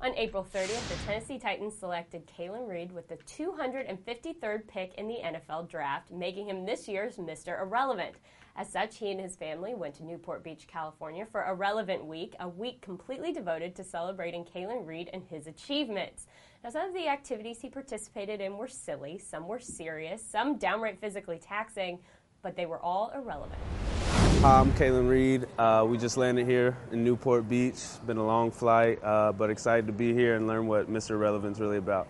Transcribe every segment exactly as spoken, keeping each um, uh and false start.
On April thirtieth, the Tennessee Titans selected Kalen Reed with the two hundred fifty-third pick in the N F L draft, making him this year's Mister Irrelevant. As such, he and his family went to Newport Beach, California for Irrelevant Week, a week completely devoted to celebrating Kalen Reed and his achievements. Now, some of the activities he participated in were silly, some were serious, some downright physically taxing, but they were all irrelevant. Hi, I'm Kalen Reed. Uh, we just landed here in Newport Beach. Been a long flight, uh, but excited to be here and learn what Mister Irrelevant's really about.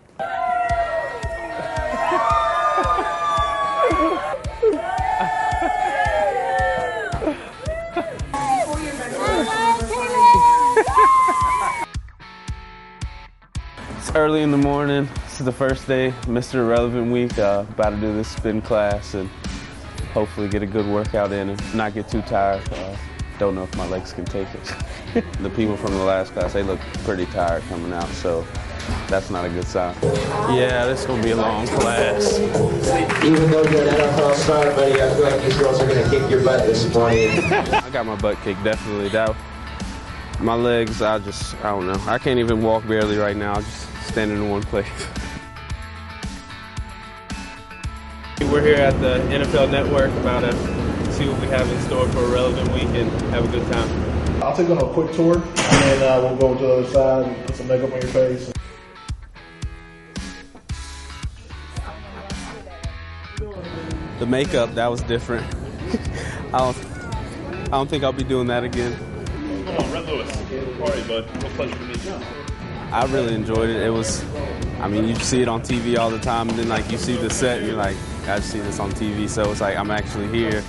It's early in the morning. This is the first day, Mister Irrelevant Week. Uh, about to do this spin class and hopefully get a good workout in and not get too tired. Uh, don't know if my legs can take it. The people from the last class, they look pretty tired coming out, so that's not a good sign. Yeah, this is going to be a long class. Even though you're an N F L star, buddy, I feel like these girls are going to kick your butt this morning. I got my butt kicked, definitely. That, my legs, I just, I don't know. I can't even walk barely right now. I'm just standing in one place. We're here at the N F L Network, about to see what we have in store for Irrelevant Week and have a good time. I'll take you on a quick tour, and then uh, we'll go to the other side and put some makeup on your face. The makeup, that was different. I don't, I don't think I'll be doing that again. Come on, Red Lewis. How are you, bud? Real pleasure to meet you. I really enjoyed it. It was, I mean, you see it on T V all the time, and then like you see the set, and you're like, I just see this on T V, so it's like I'm actually here.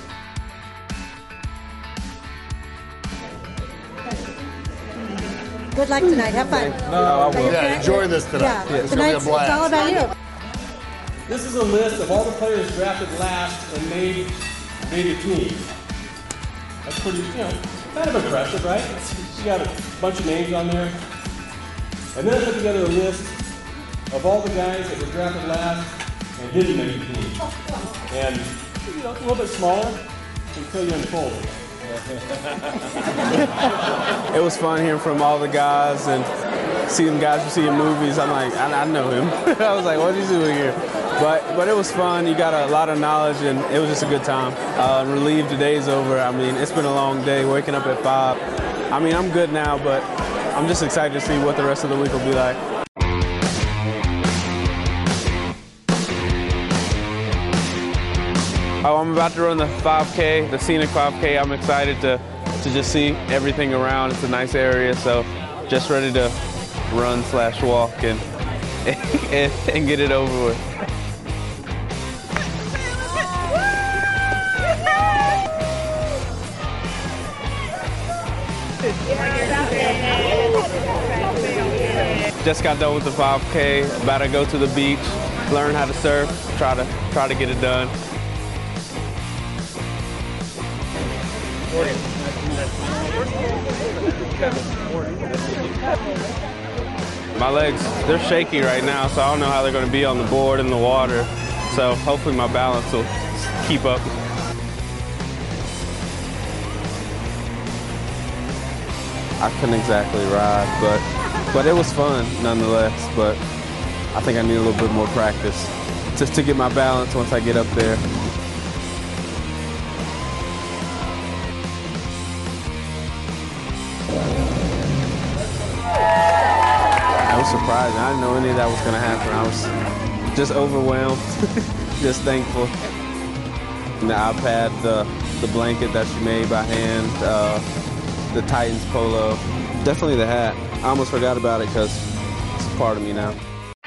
Good luck tonight. Have fun. No, I will. Yeah, enjoy this tonight. Yeah, It's tonight's, gonna be a blast. it's all about you. This is a list of all the players drafted last and made made a team. That's pretty, you know, kind of impressive, right? You got a bunch of names on there. And then I put together a list of all the guys that were drafted last and didn't make a team. And, you know, it's a little bit smaller until you unfold it. It was fun hearing from all the guys and seeing guys you see in movies. I'm like, I, I know him. I was like, what is he doing here? But but it was fun. You got a lot of knowledge, and it was just a good time. Uh, relieved the day's over. I mean, it's been a long day, waking up at five. I mean, I'm good now, but I'm just excited to see what the rest of the week will be like. Oh, I'm about to run the five K, the scenic five K. I'm excited to, to just see everything around. It's a nice area, so just ready to run slash walk and, and, and get it over with. Just got done with the five K, about to go to the beach, learn how to surf, try to try to get it done. My legs, they're shaky right now, so I don't know how they're going to be on the board in the water. So hopefully my balance will keep up. I couldn't exactly ride, but but it was fun nonetheless. But I think I need a little bit more practice just to get my balance once I get up there. I was surprised. I didn't know any of that was going to happen. I was just overwhelmed, just thankful. And the iPad, the, the blanket that she made by hand, uh, the Titans polo, definitely the hat. I almost forgot about it because it's a part of me now.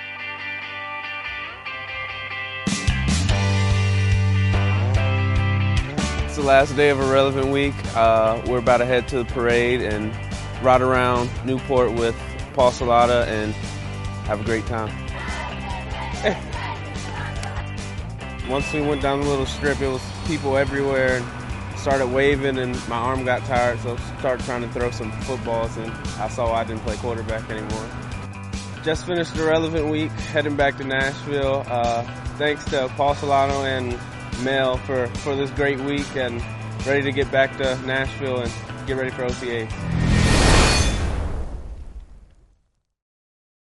It's the last day of Irrelevant Week. Uh, we're about to head to the parade and ride around Newport with Paul Salata and have a great time. Once we went down the little strip, it was people everywhere and started waving, and my arm got tired, so I started trying to throw some footballs, and I saw I didn't play quarterback anymore. Just finished Irrelevant Week, heading back to Nashville. Uh, thanks to Paul Solano and Mel for, for this great week, and ready to get back to Nashville and get ready for O T A.